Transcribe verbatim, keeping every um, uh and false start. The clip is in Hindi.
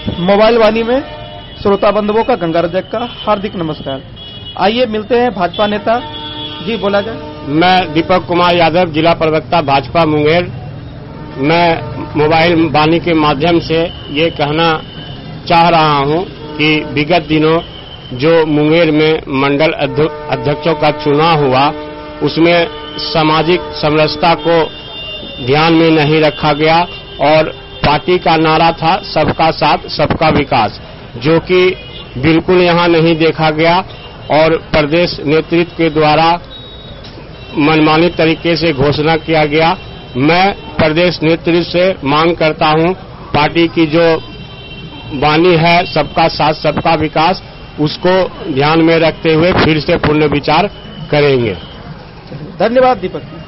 मोबाइल वाणी में श्रोता बंधुओं का गंगाराजक का हार्दिक नमस्कार। आइए मिलते हैं भाजपा नेता जी, बोला जाए। मैं दीपक कुमार यादव, जिला प्रवक्ता भाजपा मुंगेर। मैं मोबाइल वाणी के माध्यम से ये कहना चाह रहा हूं कि विगत दिनों जो मुंगेर में मंडल अध्यक्षों का चुनाव हुआ, उसमें सामाजिक समरसता को ध्यान में नहीं रखा गया और पार्टी का नारा था सबका साथ सबका विकास, जो कि बिल्कुल यहां नहीं देखा गया और प्रदेश नेतृत्व के द्वारा मनमानी तरीके से घोषणा किया गया। मैं प्रदेश नेतृत्व से मांग करता हूं, पार्टी की जो वाणी है सबका साथ सबका विकास, उसको ध्यान में रखते हुए फिर से पुनर्विचार करेंगे। धन्यवाद दीपक।